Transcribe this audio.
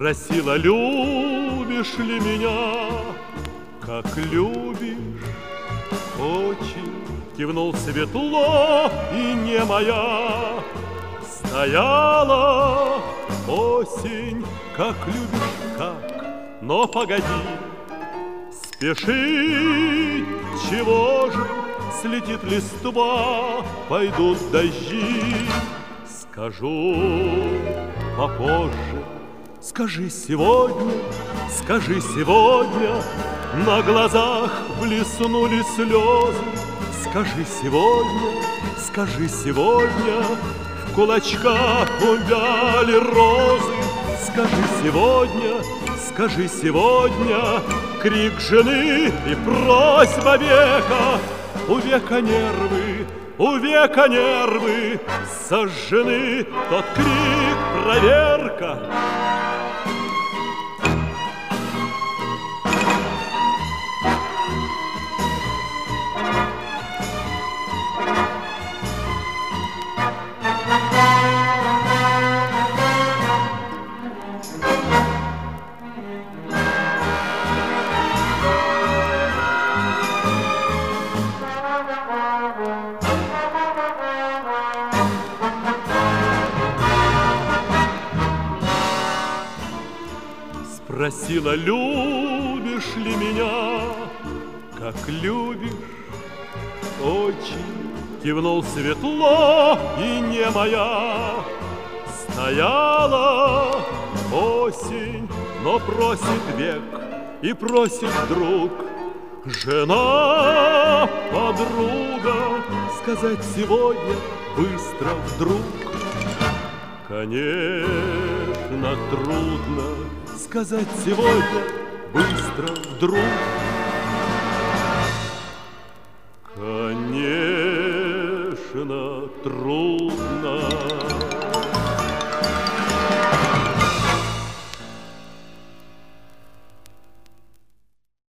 Спросила, любишь ли меня, как любишь, очень. Кивнул светло, и не моя. Стояла осень, как любишь, как. Но погоди, спеши, чего же? Слетит листва, пойдут дожди. Скажу попозже, скажи сегодня, скажи сегодня. На глазах блеснули слезы. Скажи сегодня, скажи сегодня. В кулачках увяли розы. Скажи сегодня, скажи сегодня. Крик жены и просьба века. У века нервы, у века нервы сожжены. Тот крик — проверка. Спросила, любишь ли меня, как любишь, очень. Кивнул светло, и не моя. Стояла осень, но просит век и просит друг. Жена, подруга, сказать сегодня быстро вдруг. Конечно, трудно сказать сегодня быстро вдруг. Конечно, трудно